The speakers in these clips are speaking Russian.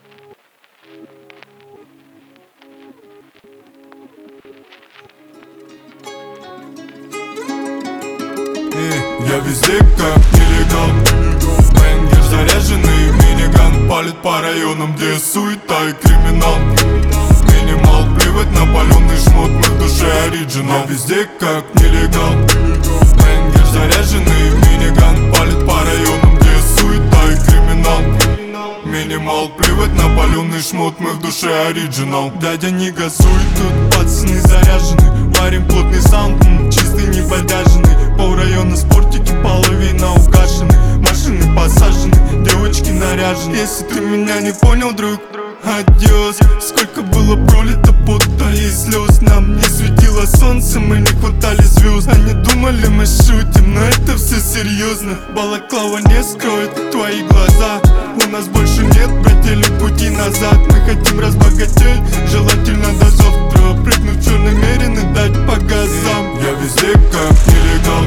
Я везде как нелегал. Бэнгер заряженный, миниган палит по районам, где суета и криминал. Минимал, плевать на паленый шмот, мы в душе оригинал. Я везде как нелегал. Бэнгер заряженный, миниган палит по районам, где суета и криминал. Минимал, плевать на паленый шмот, мы в душе оригинал. Дядя, не газуй, тут пацаны заряжены. Варим плотный саунд, чистый, не подяженный. Пол района спортики, половина угашены. Машины посажены, девочки наряжены. Если ты меня не понял, друг, адьос. Сколько было пролито пота и слез. Нам не светило солнце, мы не хватали звезд. Они думали, мы шутим, но это все серьезно. Балаклава не скроет твои глаза. У нас больше нет, братели, пути назад. Мы хотим разбогатеть, желательно до завтра. Прыгнуть в черный мерин и дать по газам. Я везде как нелегал.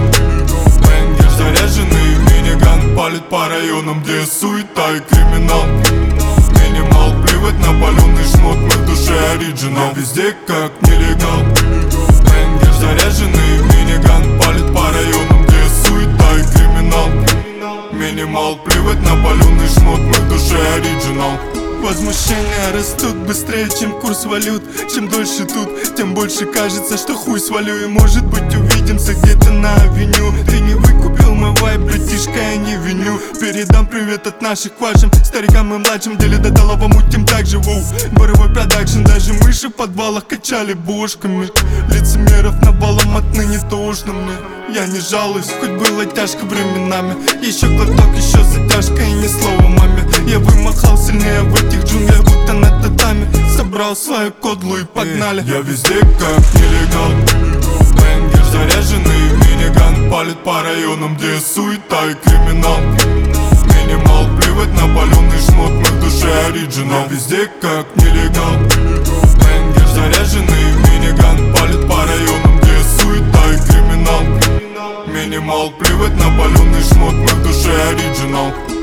Бэнгер заряженный, миниган палит по районам, где суета и криминал. Минимал, плевать на паленый шмот, мы в душе оригинал. Я везде как нелегал. Бэнгер заряженный, миниган палит по районам, где суета и криминал. Минимал, плевать на паленый шмот, мы в душе оригинал. Возмущения растут быстрее, чем курс валют. Чем дольше тут, тем больше кажется, что хуй свалю. И может быть увидимся где-то на авеню. Ты не выкупил мой вайб, братишка, я не виню. Передам привет от наших к вашим старикам и младшим. Деле до талого мутим так же, воу. Боровой продакшн, даже мыши в подвалах качали бошками. Лицемеров навалом отныне тошно мне. Я не жалуюсь, хоть было тяжко временами. Еще глоток, еще затяжка и ни слова маме. Я вымахал сильнее в этих джунглях, будто на татами. Собрал свою кодлу и погнали. Я везде как нелегал. Бэнгер заряженный, миниган палит по районам, где суета и криминал. Минимал, плевать на паленый шмот, мы в душе оригинал. Я везде как нелегал. Бэнгер заряженный, миниган палит по районам, где суета и криминал. Минимал, плевать на паленый шмот, мы в душе оригинал.